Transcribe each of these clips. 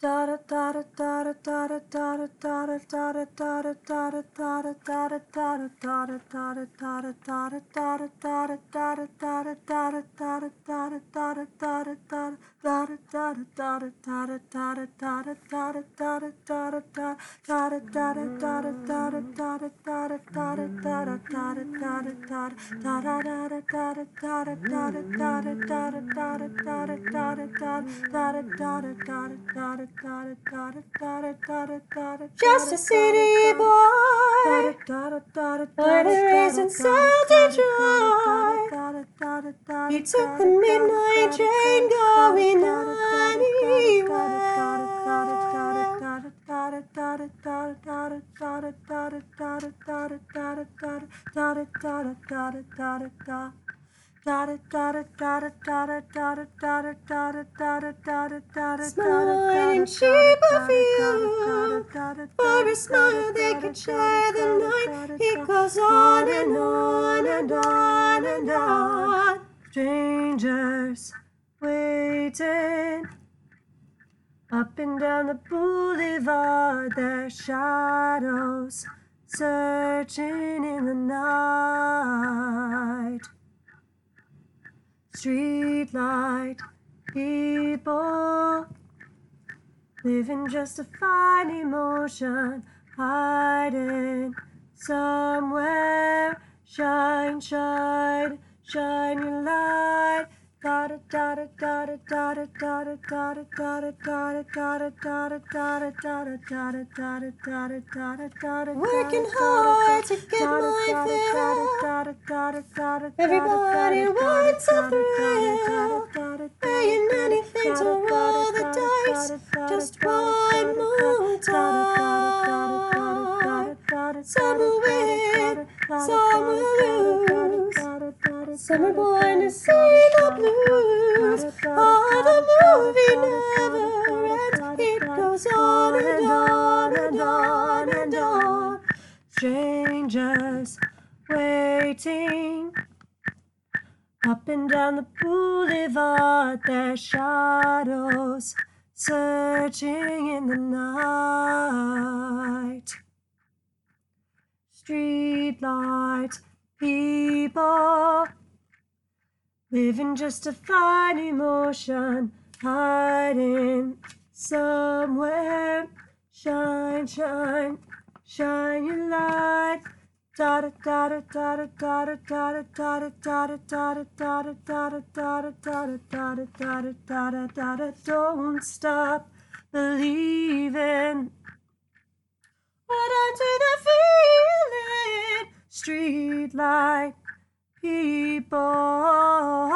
Just a city boy, born and raised in South Detroit. He took the midnight train going anywhere. Small wine and cheap perfume, for a smile they could share the night. It goes on and on and on and on. Strangers waiting up and down the boulevard, their shadows searching in the night. Streetlight people living just to find emotion, hiding somewhere. Shine, shine, shine your light. Working hard to get my fill. Everybody wants a thrill. Paying anything to roll the dice just one more time. Some will win, some will lose. Some are born to sing the blues. Oh, the movie never ends. It goes on and on and on and on. Strangers waiting up and down the boulevard, their shadows searching in the night. Streetlight people living just to find emotion, hiding somewhere. Shine, shine, shine your light. Da da da da da da da da da da da da da da da. Don't stop believing. Hold on to the feeling. Streetlight people,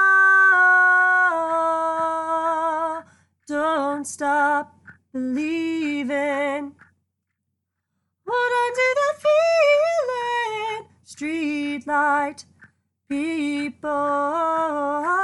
don't stop believing. Hold on to the feeling. Streetlight people.